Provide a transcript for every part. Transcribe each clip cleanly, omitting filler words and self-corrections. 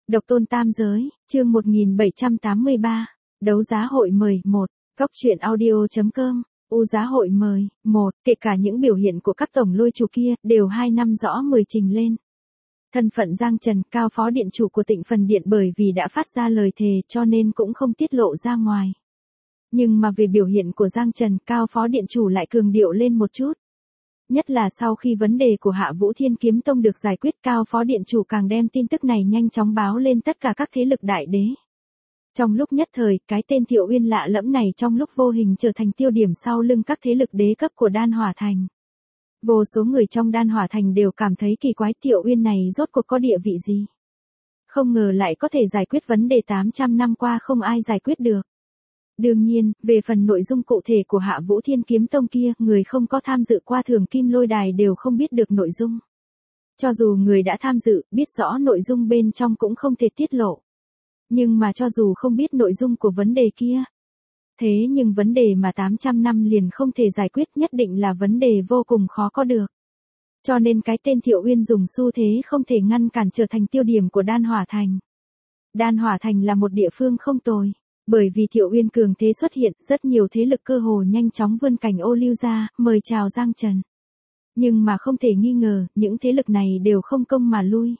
Độc tôn tam giới, chương 1783, đấu giá hội mời 1, Cóc truyện audio.com, U giá hội mời 1, kể cả những biểu hiện của các tổng lôi chủ kia, đều 2 năm rõ 10 trình lên. Thân phận Giang Trần, cao phó điện chủ của Tịnh Phần Điện bởi vì đã phát ra lời thề cho nên cũng không tiết lộ ra ngoài. Nhưng mà về biểu hiện của Giang Trần, cao phó điện chủ lại cường điệu lên một chút. Nhất là sau khi vấn đề của Hạ Vũ Thiên Kiếm Tông được giải quyết, cao phó điện chủ càng đem tin tức này nhanh chóng báo lên tất cả các thế lực đại đế. Trong lúc nhất thời, cái tên Thiệu Uyên lạ lẫm này trong lúc vô hình trở thành tiêu điểm sau lưng các thế lực đế cấp của Đan Hỏa Thành. Vô số người trong Đan Hỏa Thành đều cảm thấy kỳ quái, Thiệu Uyên này rốt cuộc có địa vị gì. Không ngờ lại có thể giải quyết vấn đề 800 năm qua không ai giải quyết được. Đương nhiên, về phần nội dung cụ thể của Hạ Vũ Thiên Kiếm Tông kia, người không có tham dự qua Thường Kim Lôi Đài đều không biết được nội dung. Cho dù người đã tham dự, biết rõ nội dung bên trong cũng không thể tiết lộ. Nhưng mà cho dù không biết nội dung của vấn đề kia, thế nhưng vấn đề mà 800 năm liền không thể giải quyết nhất định là vấn đề vô cùng khó có được. Cho nên cái tên Thiệu Uyên dùng xu thế không thể ngăn cản trở thành tiêu điểm của Đan Hỏa Thành. Đan Hỏa Thành là một địa phương không tồi. Bởi vì Thiệu Uyên cường thế xuất hiện, rất nhiều thế lực cơ hồ nhanh chóng vươn cảnh ô lưu ra, mời chào Giang Trần. Nhưng mà không thể nghi ngờ, những thế lực này đều không công mà lui.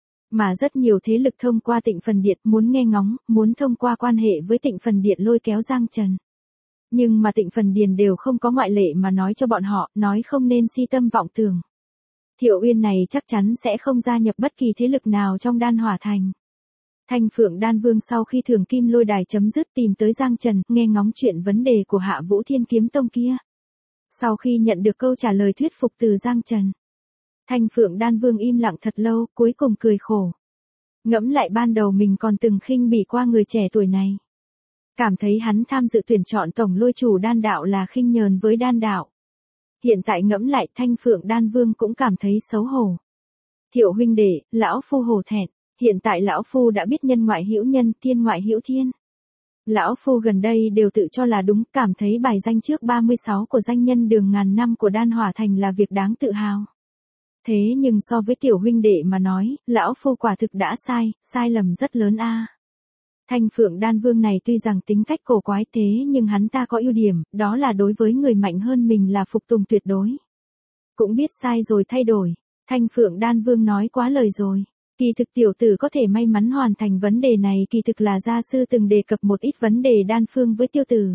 Mà rất nhiều thế lực thông qua Tịnh Phần Điện muốn nghe ngóng, muốn thông qua quan hệ với Tịnh Phần Điện lôi kéo Giang Trần. Nhưng mà Tịnh Phần Điện đều không có ngoại lệ mà nói cho bọn họ, nói không nên si tâm vọng tưởng. Thiệu Uyên này chắc chắn sẽ không gia nhập bất kỳ thế lực nào trong Đan Hỏa Thành. Thanh Phượng Đan Vương sau khi Thường Kim Lôi Đài chấm dứt tìm tới Giang Trần, nghe ngóng chuyện vấn đề của Hạ Vũ Thiên Kiếm Tông kia. Sau khi nhận được câu trả lời thuyết phục từ Giang Trần, Thanh Phượng Đan Vương im lặng thật lâu, cuối cùng cười khổ. Ngẫm lại ban đầu mình còn từng khinh bỉ qua người trẻ tuổi này. Cảm thấy hắn tham dự tuyển chọn tổng lôi chủ đan đạo là khinh nhờn với đan đạo. Hiện tại ngẫm lại, Thanh Phượng Đan Vương cũng cảm thấy xấu hổ. Thiệu huynh đệ, lão phu hổ thẹn. Hiện tại lão phu đã biết nhân ngoại hữu nhân, thiên ngoại hữu thiên. Lão phu gần đây đều tự cho là đúng, cảm thấy bài danh trước 36 của danh nhân đường ngàn năm của Đan Hỏa Thành là việc đáng tự hào. Thế nhưng so với tiểu huynh đệ mà nói, lão phu quả thực đã sai lầm rất lớn a. Thanh Phượng Đan Vương này tuy rằng tính cách cổ quái thế nhưng hắn ta có ưu điểm, đó là đối với người mạnh hơn mình là phục tùng tuyệt đối. Cũng biết sai rồi thay đổi. Thanh Phượng Đan Vương nói quá lời rồi. Kỳ thực tiểu tử có thể may mắn hoàn thành vấn đề này kỳ thực là gia sư từng đề cập một ít vấn đề đan phương với tiêu tử.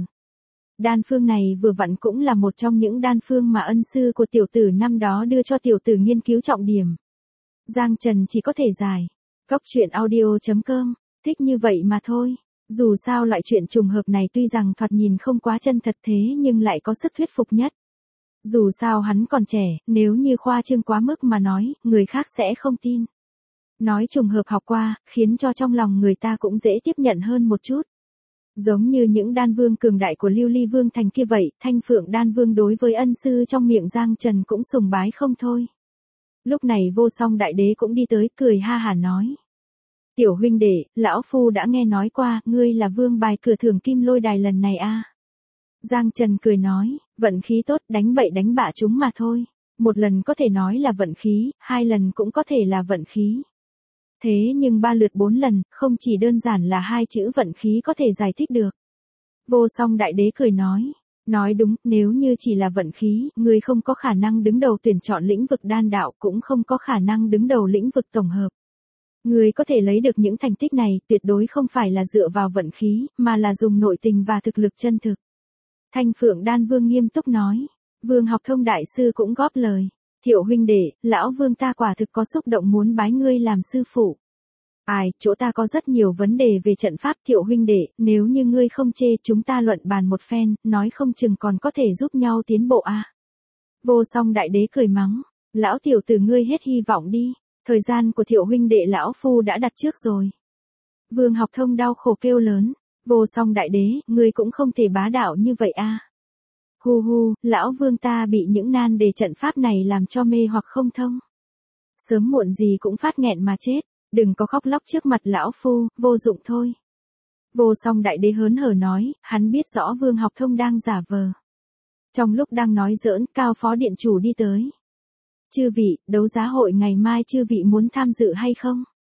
Đan phương này vừa vặn cũng là một trong những đan phương mà ân sư của tiểu tử năm đó đưa cho tiểu tử nghiên cứu trọng điểm. Giang Trần chỉ có thể giải. Cóc truyện audio.com, thích như vậy mà thôi. Dù sao loại chuyện trùng hợp này tuy rằng thoạt nhìn không quá chân thật thế nhưng lại có sức thuyết phục nhất. Dù sao hắn còn trẻ, nếu như khoa trương quá mức mà nói, người khác sẽ không tin. Nói trùng hợp học qua, khiến cho trong lòng người ta cũng dễ tiếp nhận hơn một chút. Giống như những đan vương cường đại của Lưu Ly Vương Thành kia vậy, Thanh Phượng Đan Vương đối với ân sư trong miệng Giang Trần cũng sùng bái không thôi. Lúc này Vô Song Đại Đế cũng đi tới, cười ha hả nói. Tiểu huynh đệ, lão phu đã nghe nói qua, ngươi là vương bài cửa Thường Kim Lôi Đài lần này a. Giang Trần cười nói, vận khí tốt, đánh bậy đánh bạ chúng mà thôi. Một lần có thể nói là vận khí, 2 lần cũng có thể là vận khí. Thế nhưng 3 lượt 4 lần, không chỉ đơn giản là 2 chữ vận khí có thể giải thích được. Vô Song Đại Đế cười nói đúng, nếu như chỉ là vận khí, người không có khả năng đứng đầu tuyển chọn lĩnh vực đan đạo, cũng không có khả năng đứng đầu lĩnh vực tổng hợp. Người có thể lấy được những thành tích này, tuyệt đối không phải là dựa vào vận khí, mà là dùng nội tình và thực lực chân thực. Thanh Phượng Đan Vương nghiêm túc nói. Vương Học Thông đại sư cũng góp lời. Thiệu huynh đệ, lão vương ta quả thực có xúc động muốn bái ngươi làm sư phụ. Chỗ ta có rất nhiều vấn đề về trận pháp. Thiệu huynh đệ, nếu như ngươi không chê chúng ta luận bàn một phen, nói không chừng còn có thể giúp nhau tiến bộ a. Vô Song Đại Đế cười mắng, lão tiểu tử ngươi hết hy vọng đi, thời gian của Thiệu huynh đệ lão phu đã đặt trước rồi. Vương Học Thông đau khổ kêu lớn, Vô Song Đại Đế, ngươi cũng không thể bá đạo như vậy a. Hu, lão vương ta bị những nan đề trận pháp này làm cho mê hoặc không thông. Sớm muộn gì cũng phát nghẹn mà chết, đừng có khóc lóc trước mặt lão phu, vô dụng thôi. Vô Song Đại Đế hớn hở nói, hắn biết rõ Vương Học Thông đang giả vờ. Trong lúc đang nói giỡn, cao phó điện chủ đi tới. Chư vị, đấu giá hội ngày mai chư vị muốn tham dự hay không?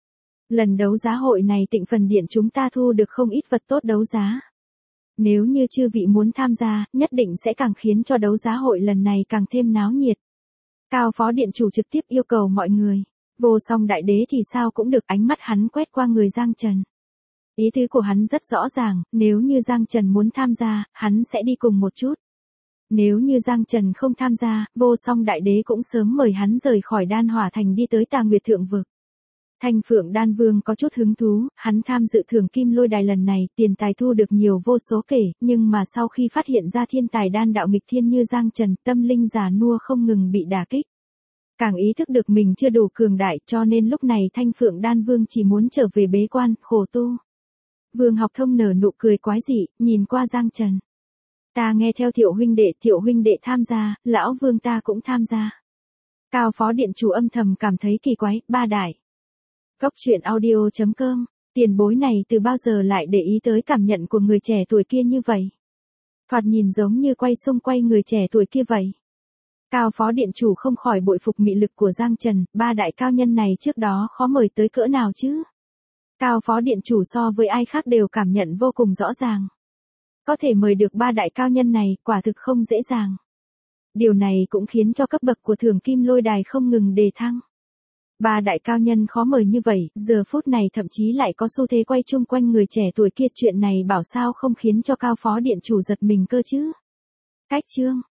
Lần đấu giá hội này Tịnh Phần Điện chúng ta thu được không ít vật tốt đấu giá. Nếu như chư vị muốn tham gia, nhất định sẽ càng khiến cho đấu giá hội lần này càng thêm náo nhiệt. Cao phó điện chủ trực tiếp yêu cầu mọi người. Vô Song Đại Đế thì sao cũng được, ánh mắt hắn quét qua người Giang Trần. Ý tứ của hắn rất rõ ràng, nếu như Giang Trần muốn tham gia, hắn sẽ đi cùng một chút. Nếu như Giang Trần không tham gia, Vô Song Đại Đế cũng sớm mời hắn rời khỏi Đan Hỏa Thành đi tới Tà Nguyệt Thượng Vực. Thanh Phượng Đan Vương có chút hứng thú, hắn tham dự thưởng kim lôi đài lần này, tiền tài thu được nhiều vô số kể, nhưng mà sau khi phát hiện ra thiên tài đan đạo nghịch thiên như Giang Trần, tâm linh già nua không ngừng bị đả kích. Càng ý thức được mình chưa đủ cường đại, cho nên lúc này Thanh Phượng Đan Vương chỉ muốn trở về bế quan, khổ tu. Vương Học Thông nở nụ cười quái dị, nhìn qua Giang Trần. Ta nghe theo Thiệu huynh đệ tham gia, lão Vương ta cũng tham gia. Cao phó điện chủ âm thầm cảm thấy kỳ quái, ba đại. Góc truyện audio.com, tiền bối này từ bao giờ lại để ý tới cảm nhận của người trẻ tuổi kia như vậy? Thoạt nhìn giống như quay xung quay người trẻ tuổi kia vậy. Cao phó điện chủ không khỏi bội phục mị lực của Giang Trần, ba đại cao nhân này trước đó khó mời tới cỡ nào chứ? Cao phó điện chủ so với ai khác đều cảm nhận vô cùng rõ ràng. Có thể mời được ba đại cao nhân này, quả thực không dễ dàng. Điều này cũng khiến cho cấp bậc của thưởng kim lôi đài không ngừng đề thăng. Ba đại cao nhân khó mời như vậy, giờ phút này thậm chí lại có xu thế quay chung quanh người trẻ tuổi kia, chuyện này bảo sao không khiến cho cao phó điện chủ giật mình cơ chứ. Cách chương